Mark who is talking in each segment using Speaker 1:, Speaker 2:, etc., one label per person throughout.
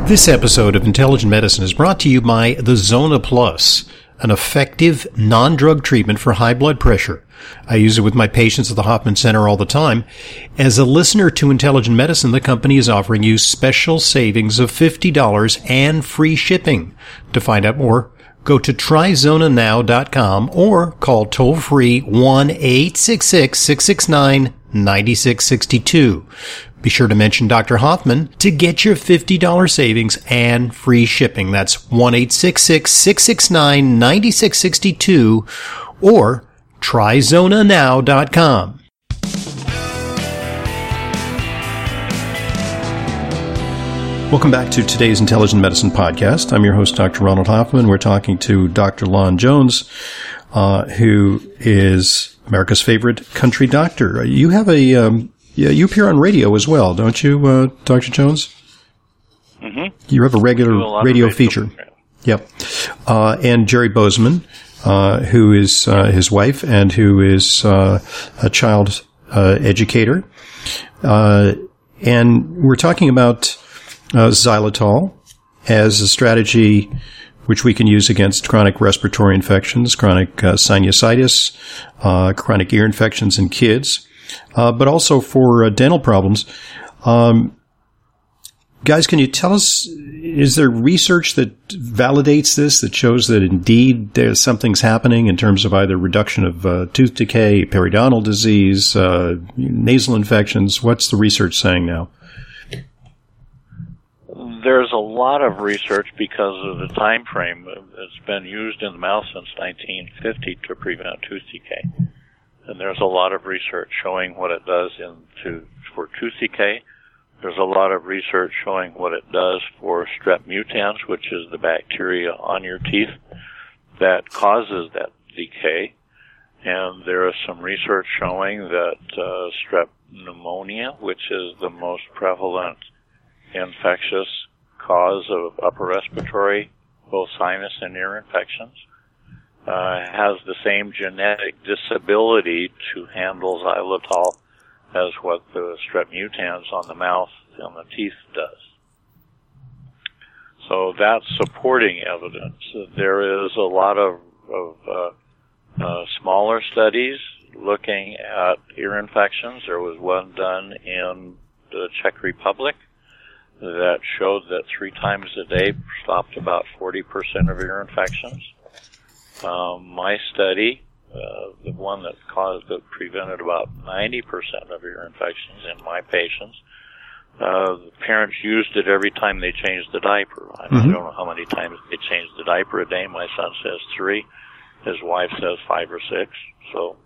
Speaker 1: This episode of Intelligent Medicine is brought to you by the Zona Plus, an effective non-drug treatment for high blood pressure. I use it with my patients at the Hoffman Center all the time. As a listener to Intelligent Medicine, the company is offering you special savings of $50 and free shipping. To find out more, go to tryzonanow.com or call toll-free 1-866-669-9662. Be sure to mention Dr. Hoffman to get your $50 savings and free shipping. That's 1-866-669-9662 or tryzonanow.com. Welcome back to today's Intelligent Medicine podcast. I'm your host, Dr. Ronald Hoffman. We're talking to Dr. Lon Jones, who is America's favorite country doctor. You have you appear on radio as well, don't you, Dr. Jones? Mm-hmm. You have a regular radio feature. Yep. And Jerry Bozeman, who is his wife and who is a child educator. And we're talking about xylitol as a strategy which we can use against chronic respiratory infections, chronic sinusitis, chronic ear infections in kids, but also for dental problems. Guys, can you tell us, is there research that validates this, that shows that indeed something's happening in terms of either reduction of tooth decay, periodontal disease, nasal infections? What's the research saying now?
Speaker 2: There's a lot of research because of the time frame. It's been used in the mouth since 1950 to prevent tooth decay. And there's a lot of research showing what it does for tooth decay. There's a lot of research showing what it does for strep mutans, which is the bacteria on your teeth that causes that decay. And there is some research showing that strep pneumonia, which is the most prevalent infectious cause of upper respiratory, both sinus and ear infections, has the same genetic disability to handle xylitol as what the strep mutans on the mouth and the teeth does. So that's supporting evidence. There is a lot of smaller studies looking at ear infections. There was one done in the Czech Republic that showed that 3 times a day stopped about 40% of ear infections. My study, the one that prevented about 90% of ear infections in my patients, the parents used it every time they changed the diaper. I don't know how many times they changed the diaper a day. My son says 3. His wife says 5 or 6. So,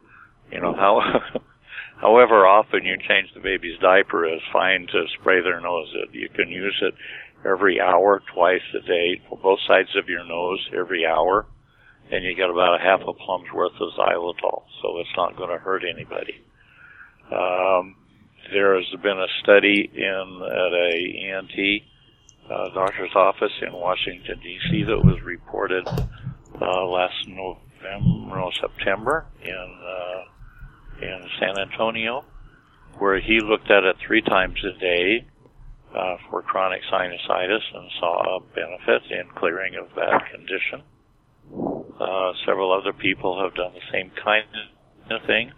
Speaker 2: however often you change the baby's diaper is fine to spray their nose. You can use it every hour, twice a day, for both sides of your nose every hour, and you get about a half a plum's worth of xylitol, so it's not going to hurt anybody. There has been a study at a ENT doctor's office in Washington, D.C. that was reported last September in San Antonio, where he looked at it 3 times a day for chronic sinusitis and saw a benefit in clearing of that condition. Several other people have done the same kind of thing.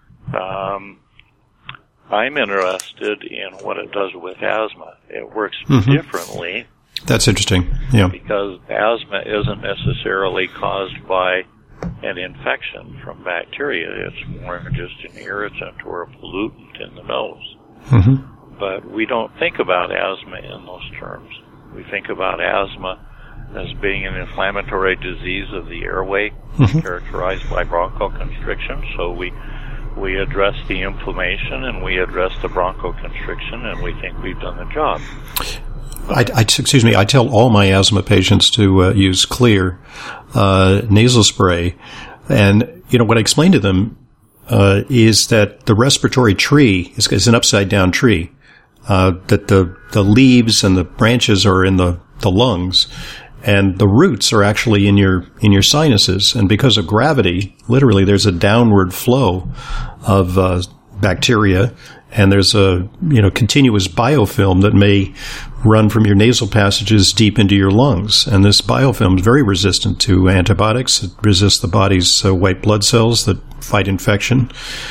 Speaker 2: I'm interested in what it does with asthma. It works differently.
Speaker 1: That's interesting, yeah.
Speaker 2: Because asthma isn't necessarily caused by an infection from bacteria. It's more just an irritant or a pollutant in the nose. But we don't think about asthma in those terms. We think about asthma as being an inflammatory disease of the airway characterized by bronchoconstriction. So we address the inflammation and we address the bronchoconstriction, and we think we've done the job.
Speaker 1: I tell all my asthma patients to use Xlear nasal spray, and what I explain to them is that the respiratory tree is an upside down tree, that the leaves and the branches are in the lungs, and the roots are actually in your sinuses. And because of gravity, literally, there's a downward flow of bacteria, and there's a continuous biofilm that may run from your nasal passages deep into your lungs. And this biofilm is very resistant to antibiotics. It resists the body's white blood cells that fight infection.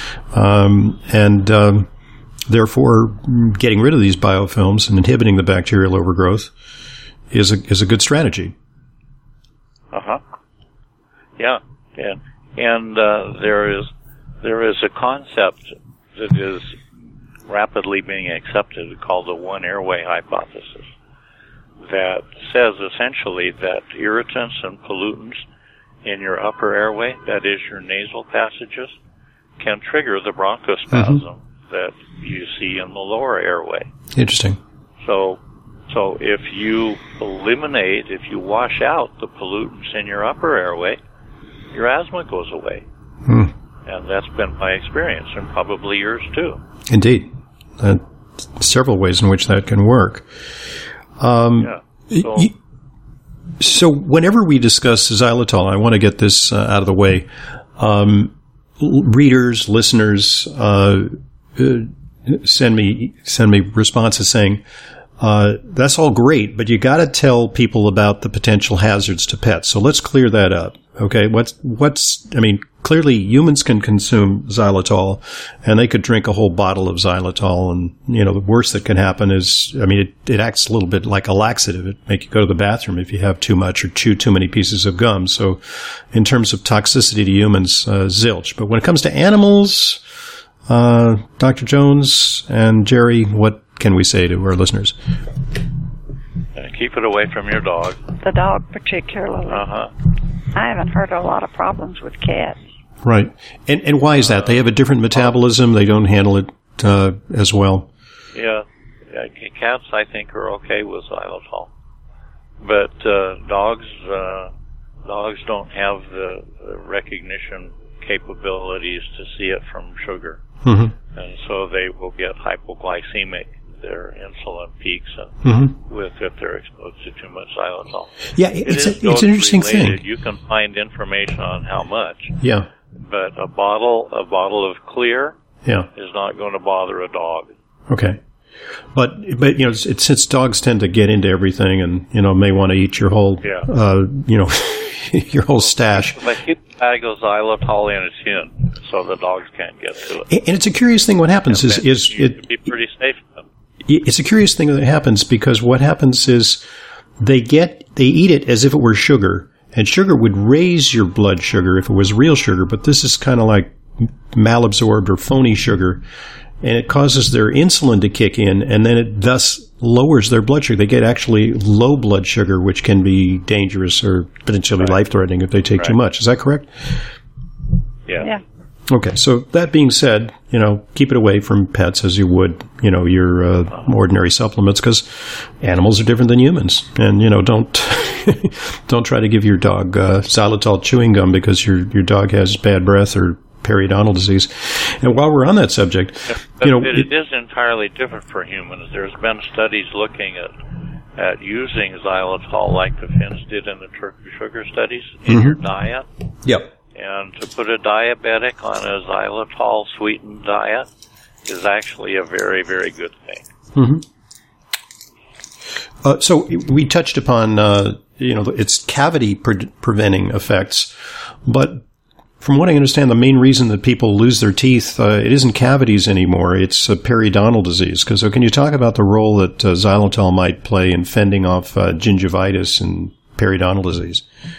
Speaker 1: Therefore, getting rid of these biofilms and inhibiting the bacterial overgrowth is a good strategy.
Speaker 2: Yeah. And there is a concept that is rapidly being accepted called the one airway hypothesis that says essentially that irritants and pollutants in your upper airway, that is your nasal passages, can trigger the bronchospasm that you see in the lower airway.
Speaker 1: Interesting.
Speaker 2: So if you wash out the pollutants in your upper airway, your asthma goes away. And that's been my experience, and probably yours too.
Speaker 1: Indeed. Several ways in which that can work. So whenever we discuss xylitol, I want to get this out of the way. Readers, listeners, send me responses saying, that's all great, but you got to tell people about the potential hazards to pets. So let's clear that up. Okay. Clearly humans can consume xylitol and they could drink a whole bottle of xylitol. And, the worst that can happen is, it acts a little bit like a laxative. It make you go to the bathroom if you have too much or chew too many pieces of gum. So in terms of toxicity to humans, zilch. But when it comes to animals, Dr. Jones and Jerry, what can we say to our listeners?
Speaker 2: Keep it away from your dog.
Speaker 3: The dog particularly. I haven't heard a lot of problems with cats.
Speaker 1: Right. And why is that? They have a different metabolism. They don't handle it as well.
Speaker 2: Yeah. Cats, I think, are okay with xylitol. But dogs don't have the recognition capabilities to see it from sugar. And so they will get hypoglycemic. Their insulin peaks if they're exposed to too much xylitol.
Speaker 1: Yeah, it's an interesting thing.
Speaker 2: You can find information on how much.
Speaker 1: Yeah.
Speaker 2: But a bottle of clear is not going to bother a dog.
Speaker 1: Okay. But since dogs tend to get into everything and, may want to eat your whole, your whole stash.
Speaker 2: But keep a bag of xylitol in a tin so the dogs can't get to it.
Speaker 1: And it's a curious thing what happens is
Speaker 2: it be pretty safe for them.
Speaker 1: It's a curious thing that happens because what happens is they eat it as if it were sugar, and sugar would raise your blood sugar if it was real sugar, but this is kind of like malabsorbed or phony sugar, and it causes their insulin to kick in, and then it thus lowers their blood sugar. They get actually low blood sugar, which can be dangerous or potentially life-threatening if they take too much. Is that correct?
Speaker 2: Yeah.
Speaker 1: Okay, so that being said, keep it away from pets as you would, your ordinary supplements, because animals are different than humans. And, don't don't try to give your dog xylitol chewing gum because your dog has bad breath or periodontal disease. And while we're on that subject,
Speaker 2: it is entirely different for humans. There's been studies looking at using xylitol like the Finns did in the turkey sugar studies in your diet.
Speaker 1: Yep. And
Speaker 2: to put a diabetic on a xylitol-sweetened diet is actually a very, very good thing.
Speaker 1: So we touched upon, its cavity-preventing effects, but from what I understand, the main reason that people lose their teeth, it isn't cavities anymore, it's periodontal disease. So can you talk about the role that xylitol might play in fending off gingivitis and periodontal disease?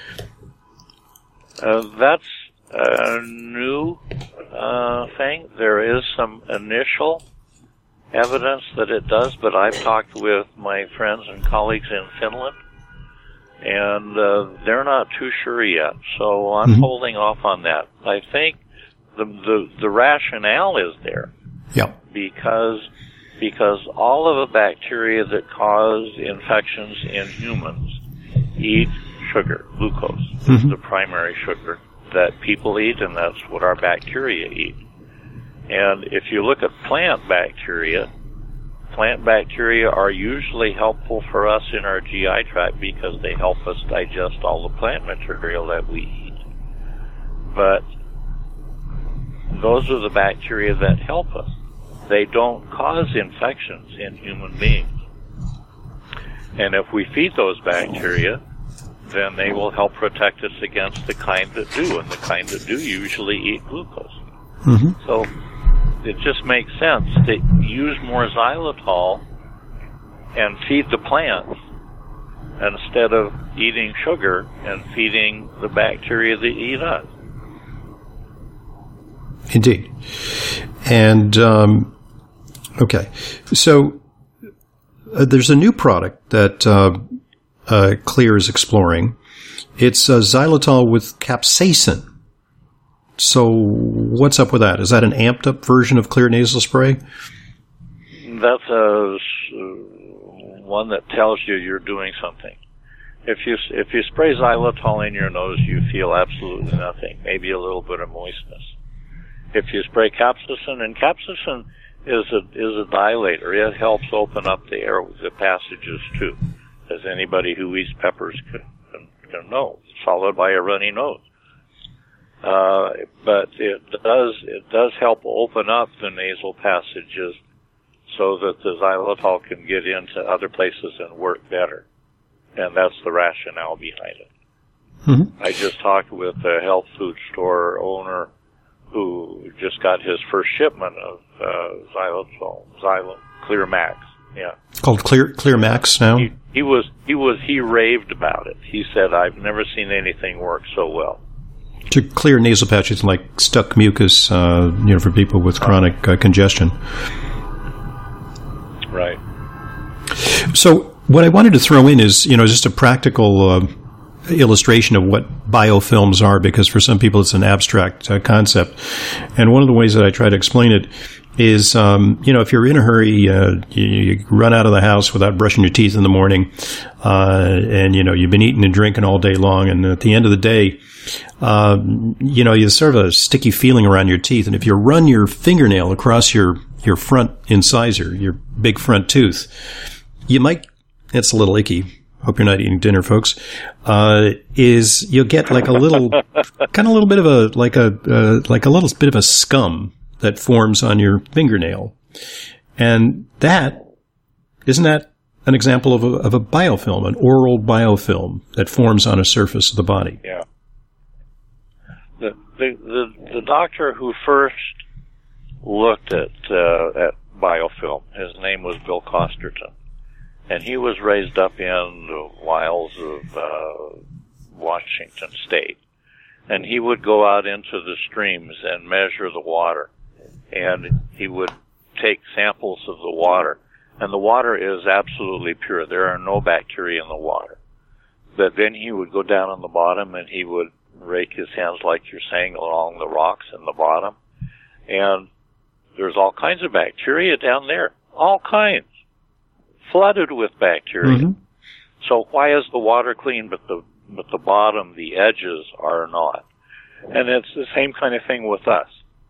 Speaker 2: That's a new thing. There is some initial evidence that it does, but I've talked with my friends and colleagues in Finland, and they're not too sure yet. So I'm holding off on that. I think the rationale is there.
Speaker 1: Yeah.
Speaker 2: Because all of the bacteria that cause infections in humans eat sugar, glucose, is the primary sugar that people eat, and that's what our bacteria eat. And if you look at plant bacteria are usually helpful for us in our GI tract because they help us digest all the plant material that we eat. But those are the bacteria that help us. They don't cause infections in human beings. And if we feed those bacteria, then they will help protect us against the kind that do, and the kind that do usually eat glucose.
Speaker 1: Mm-hmm.
Speaker 2: So it just makes sense to use more xylitol and feed the plants instead of eating sugar and feeding the bacteria that eat us.
Speaker 1: Indeed. And, okay. So there's a new product that Xlear is exploring. It's xylitol with capsaicin. So what's up with that? Is that an amped up version of Xlear nasal spray?
Speaker 2: That's one that tells you you're doing something. If you spray xylitol in your nose, you feel absolutely nothing, maybe a little bit of moistness. If you spray capsaicin, and capsaicin is a dilator, it helps open up the air with the passages too, as anybody who eats peppers can know, followed by a runny nose. But it does help open up the nasal passages so that the xylitol can get into other places and work better. And that's the rationale behind it.
Speaker 1: Mm-hmm.
Speaker 2: I just talked with a health food store owner who just got his first shipment of Xlear Max. Yeah.
Speaker 1: It's called Xlear Max now?
Speaker 2: He raved about it. He said, I've never seen anything work so well.
Speaker 1: To clear nasal patches like stuck mucus, for people with chronic congestion.
Speaker 2: Right.
Speaker 1: So what I wanted to throw in is, just a practical illustration of what biofilms are, because for some people it's an abstract concept. And one of the ways that I try to explain it is, if you're in a hurry, you run out of the house without brushing your teeth in the morning, and, you've been eating and drinking all day long, and at the end of the day, you sort of a sticky feeling around your teeth. And if you run your fingernail across your front incisor, your big front tooth, you might, it's a little icky. Hope you're not eating dinner, folks. You'll get like a little, kind of a little bit of a little bit of a scum that forms on your fingernail. And isn't that an example of a biofilm, an oral biofilm that forms on a surface of the body?
Speaker 2: Yeah. The doctor who first looked at biofilm, his name was Bill Costerton, and he was raised up in the wilds of Washington State, and he would go out into the streams and measure the water, and he would take samples of the water, and the water is absolutely pure. There are no bacteria in the water. But then he would go down on the bottom and he would rake his hands, like you're saying, along the rocks in the bottom, and there's all kinds of bacteria down there, all kinds, flooded with bacteria. Mm-hmm. So why is the water clean, but the bottom, the edges are not? And it's the same kind of thing with us.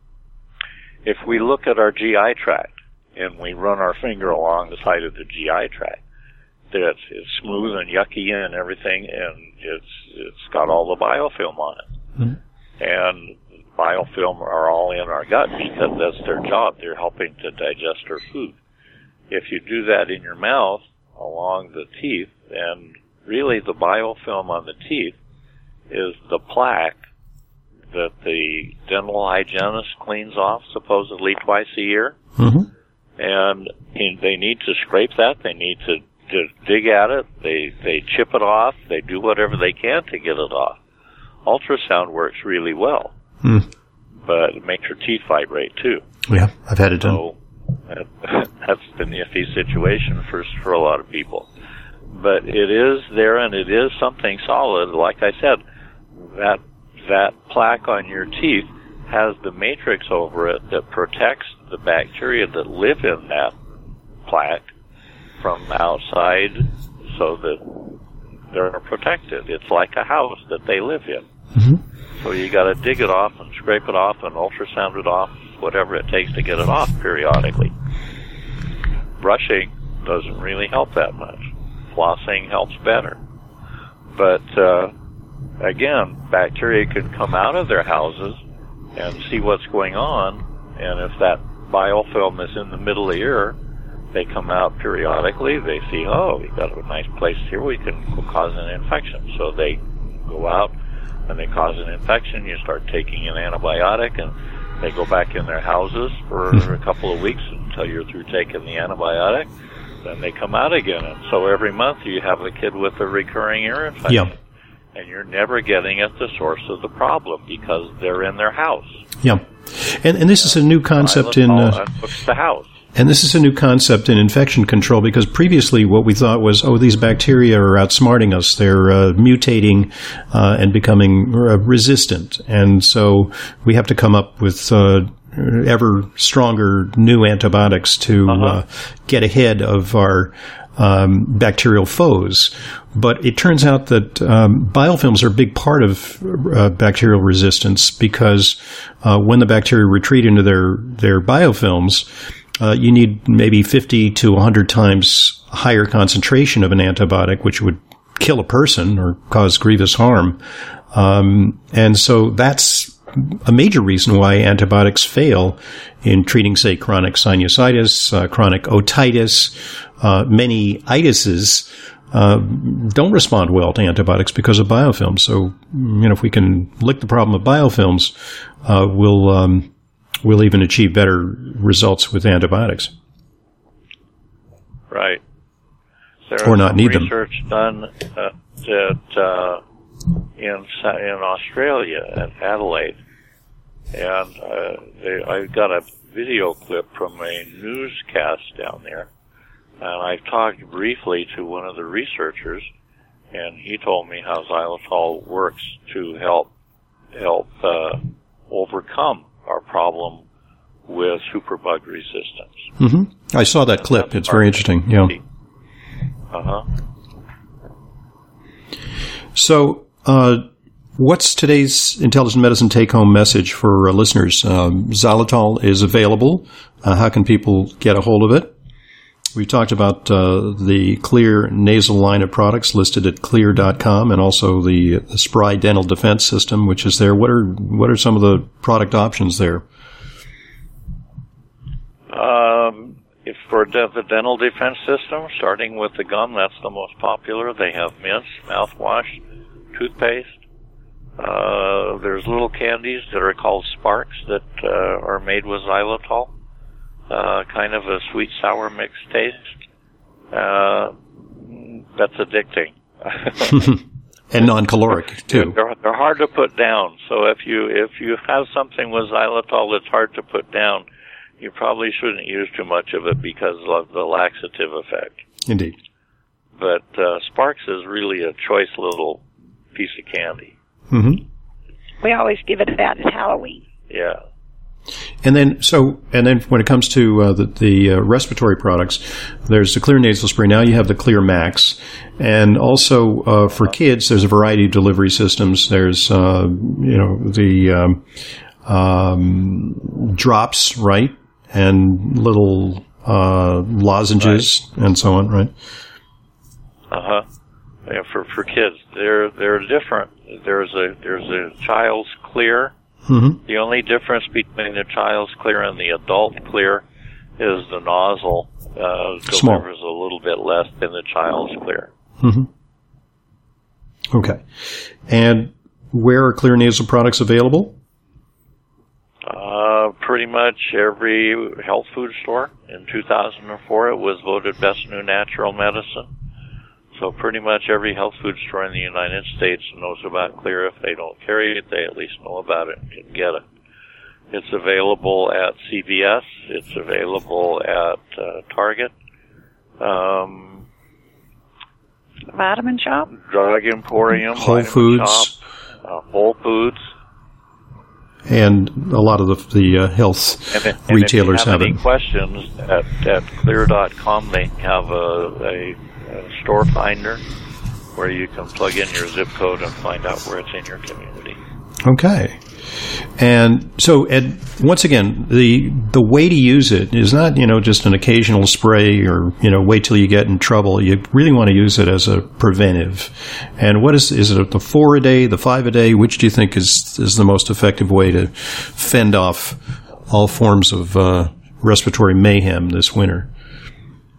Speaker 2: If we look at our GI tract and we run our finger along the side of the GI tract, it's smooth and yucky and everything, and it's got all the biofilm on it. Mm-hmm. And biofilm are all in our gut because that's their job. They're helping to digest our food. If you do that in your mouth along the teeth, and really the biofilm on the teeth is the plaque that the dental hygienist cleans off supposedly twice a year. Mm-hmm. And they need to scrape that. They need to dig at it. They chip it off. They do whatever they can to get it off. Ultrasound works really well. But it makes your teeth vibrate too.
Speaker 1: Yeah, I've had it done.
Speaker 2: So that's an iffy situation for a lot of people. But it is there, and it is something solid. Like I said, that plaque on your teeth has the matrix over it that protects the bacteria that live in that plaque from outside, so that they're protected. It's like a house that they live in. Mm-hmm. So you got to dig it off and scrape it off and ultrasound it off, whatever it takes to get it off periodically. Brushing doesn't really help that much. Flossing helps better. But again, bacteria can come out of their houses and see what's going on, and if that biofilm is in the middle of the ear, They come out periodically. They see, oh, we got a nice place here. We can cause an infection. So they go out and they cause an infection. You start taking an antibiotic, and they go back in their houses for a couple of weeks until you're through taking the antibiotic. Then they come out again. And so every month you have a kid with a recurring ear infection.
Speaker 1: Yeah.
Speaker 2: And you're never getting at the source of the problem because they're in their house.
Speaker 1: Yeah. And this is a new concept in
Speaker 2: the house.
Speaker 1: And this is a new concept in infection control, because previously what we thought was, oh, these bacteria are outsmarting us. They're mutating and becoming resistant. And so we have to come up with ever stronger new antibiotics to get ahead of our bacterial foes. But it turns out that biofilms are a big part of bacterial resistance, because when the bacteria retreat into their biofilms, you need maybe 50 to 100 times higher concentration of an antibiotic, which would kill a person or cause grievous harm. And so that's a major reason why antibiotics fail in treating, say, chronic sinusitis, chronic otitis. Many itises don't respond well to antibiotics because of biofilms. So, if we can lick the problem of biofilms, we'll even achieve better results with antibiotics.
Speaker 2: Right.
Speaker 1: Or not need them.
Speaker 2: Research done in Australia at Adelaide, and I got a video clip from a newscast down there, and I talked briefly to one of the researchers, and he told me how xylitol works to help overcome our problem with superbug resistance.
Speaker 1: Mm-hmm. I saw that clip. It's very interesting. Yeah. So, what's today's Intelligent Medicine take-home message for listeners? Xylitol is available. How can people get a hold of it? We talked about the Xlear nasal line of products listed at Xlear.com, and also the Spry Dental Defense System, which is there. What are some of the product options there?
Speaker 2: If for the dental defense system, starting with the gum, that's the most popular. They have mints, mouthwash, toothpaste. There's little candies that are called Sparks that are made with xylitol. Kind of a sweet sour mixed taste. That's addicting.
Speaker 1: And non-caloric too.
Speaker 2: They're hard to put down. So if you have something with xylitol that's hard to put down, you probably shouldn't use too much of it because of the laxative effect.
Speaker 1: Indeed.
Speaker 2: But Sparks is really a choice little piece of candy.
Speaker 1: Mm-hmm.
Speaker 3: We always give it out at Halloween.
Speaker 2: Yeah.
Speaker 1: And then when it comes to the respiratory products, there's the Xlear nasal spray. Now you have the Xlear Max, and also for kids, there's a variety of delivery systems. There's the drops, right, and little lozenges, right, and so on, right?
Speaker 2: Yeah, for kids, they're different. There's a Child's Xlear.
Speaker 1: Mm-hmm.
Speaker 2: The only difference between the Child's Xlear and the adult Xlear is the nozzle delivers a little bit less than the Child's Xlear.
Speaker 1: Mm-hmm. Okay. And where are Xlear nasal products available?
Speaker 2: Pretty much every health food store. In 2004, it was voted best new natural medicine. So pretty much every health food store in the United States knows about Xlear. If they don't carry it, they at least know about it and can get it. It's available at CVS. It's available at Target.
Speaker 3: Vitamin Shop?
Speaker 2: Drug Emporium.
Speaker 1: Whole Foods.
Speaker 2: Shop, Whole Foods.
Speaker 1: And a lot of the health retailers have it.
Speaker 2: If you have any questions, at Xlear.com, they have a store finder where you can plug in your zip code and find out where it's in your community.
Speaker 1: Okay. And so, Ed, once again, the way to use it is not, just an occasional spray or, wait till you get in trouble. You really want to use it as a preventive. And what is it the 4 a day, the 5 a day? Which do you think is the most effective way to fend off all forms of respiratory mayhem this winter?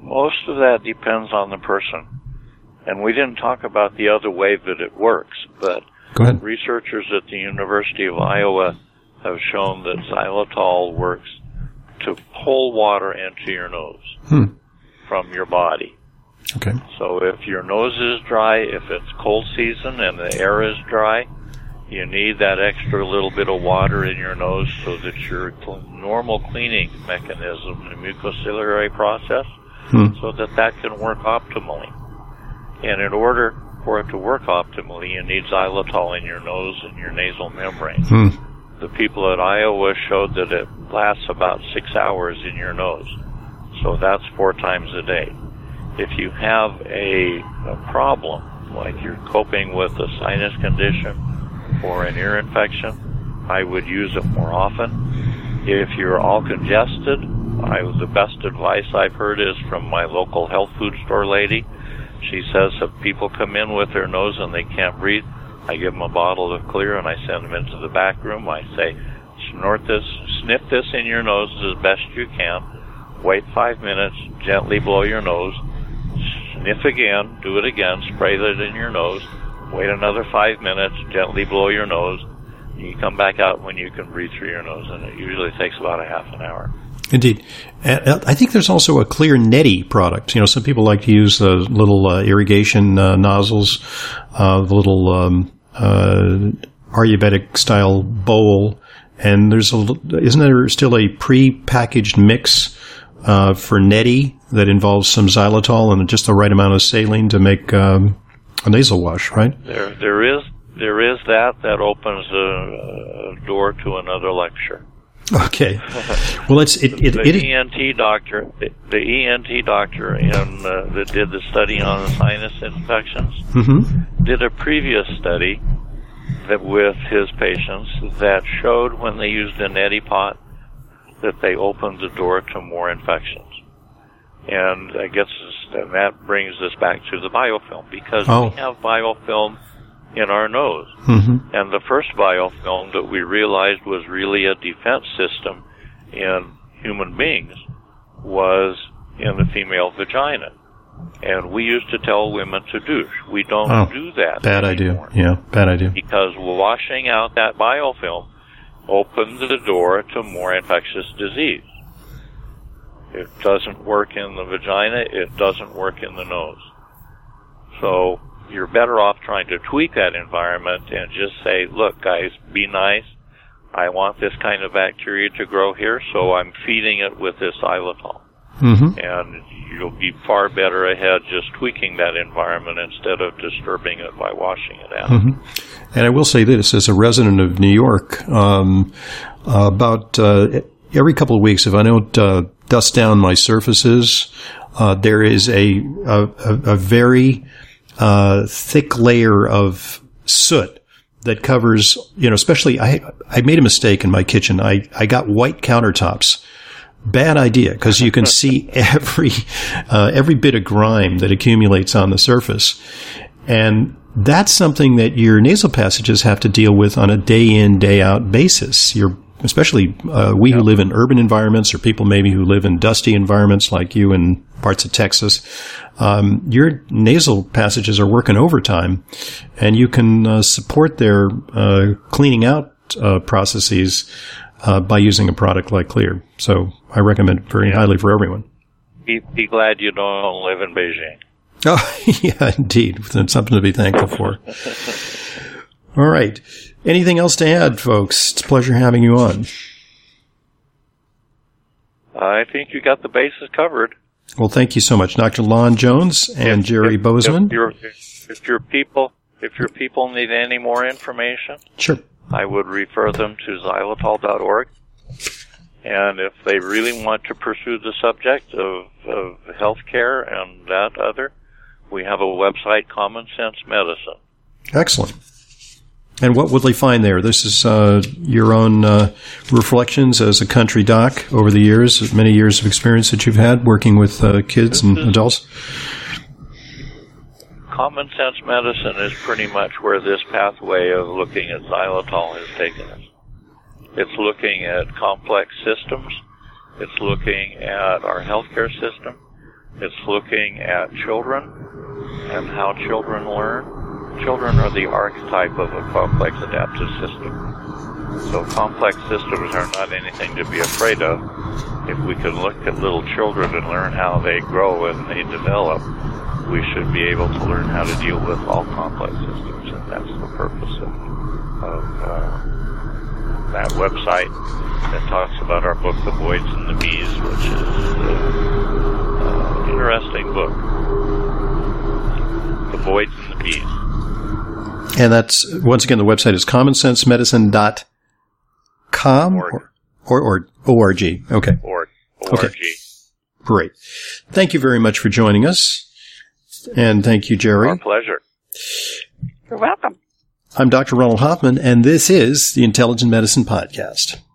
Speaker 2: Most of that depends on the person. And we didn't talk about the other way that it works, but
Speaker 1: Go ahead.
Speaker 2: Researchers at the University of Iowa have shown that xylitol works to pull water into your nose from your body.
Speaker 1: Okay.
Speaker 2: So if your nose is dry, if it's cold season and the air is dry, you need that extra little bit of water in your nose so that your normal cleaning mechanism, the mucociliary process, so that can work optimally. And in order for it to work optimally, you need xylitol in your nose and your nasal membrane. The people at Iowa showed that it lasts about 6 hours in your nose. So that's 4 times a day. If you have a problem, like you're coping with a sinus condition or an ear infection, I would use it more often. If you're all congested, the best advice I've heard is from my local health food store lady. She says if people come in with their nose and they can't breathe, I give them a bottle of Clear and I send them into the back room. I say, sniff this in your nose as best you can. Wait 5 minutes, gently blow your nose. Sniff again, do it again, spray it in your nose. Wait another 5 minutes, gently blow your nose. You come back out when you can breathe through your nose, and it usually takes about a half an hour.
Speaker 1: Indeed. I think there's also a Clear Neti product. You know, some people like to use the little irrigation nozzles, the little Ayurvedic-style bowl, and isn't there still a pre-packaged mix for Neti that involves some xylitol and just the right amount of saline to make a nasal wash, right?
Speaker 2: There is that opens a door to another lecture.
Speaker 1: Okay. Well,
Speaker 2: the ENT doctor that did the study on the sinus infections did a previous study that with his patients that showed when they used a neti pot that they opened the door to more infections. And I guess that brings us back to the biofilm, because we have biofilm in our nose. And the first biofilm that we realized was really a defense system in human beings was in the female vagina. And we used to tell women to douche. We don't do that
Speaker 1: Bad
Speaker 2: anymore.
Speaker 1: idea. Yeah, bad idea.
Speaker 2: Because washing out that biofilm opens the door to more infectious disease. It doesn't work in the vagina. It doesn't work in the nose. So you're better off trying to tweak that environment and just say, look, guys, be nice. I want this kind of bacteria to grow here, so I'm feeding it with this xylitol. And you'll be far better ahead just tweaking that environment instead of disturbing it by washing it out.
Speaker 1: And I will say this, as a resident of New York, about every couple of weeks, if I don't dust down my surfaces, there is a very thick layer of soot that covers, especially, I made a mistake in my kitchen. I got white countertops. Bad idea, because you can see every bit of grime that accumulates on the surface. And that's something that your nasal passages have to deal with on a day in, day out basis. Especially we who live in urban environments, or people maybe who live in dusty environments like you in parts of Texas, your nasal passages are working overtime, and you can support their cleaning out processes by using a product like Clear. So I recommend it very highly for everyone.
Speaker 2: Be glad you don't live in Beijing.
Speaker 1: Oh, yeah, indeed. That's something to be thankful for. All right. Anything else to add, folks? It's a pleasure having you on. I
Speaker 2: think you got the bases covered.
Speaker 1: Well, thank you so much, Dr. Lon Jones and Jerry Bozeman.
Speaker 2: If your people need any more information,
Speaker 1: sure,
Speaker 2: I would refer them to xylitol.org. And if they really want to pursue the subject of healthcare and that other, we have a website, Common Sense Medicine.
Speaker 1: Excellent. And what would they find there? This is your own reflections as a country doc over the years, many years of experience that you've had working with kids and adults.
Speaker 2: Common Sense Medicine is pretty much where this pathway of looking at xylitol has taken us. It's looking at complex systems. It's looking at our healthcare system. It's looking at children and how children learn. Children are the archetype of a complex adaptive system. So complex systems are not anything to be afraid of. If we can look at little children and learn how they grow and they develop, we should be able to learn how to deal with all complex systems, and that's the purpose of that website that talks about our book, The Voids and the Bees, which is an interesting book. The Voids and the Bees.
Speaker 1: And that's, once again, the website is commonsensemedicine.com or org. Okay.
Speaker 2: Org.
Speaker 1: Okay. Great. Thank you very much for joining us. And thank you, Jerry.
Speaker 2: Our pleasure.
Speaker 3: You're welcome.
Speaker 1: I'm Dr. Ronald Hoffman, and this is the Intelligent Medicine Podcast.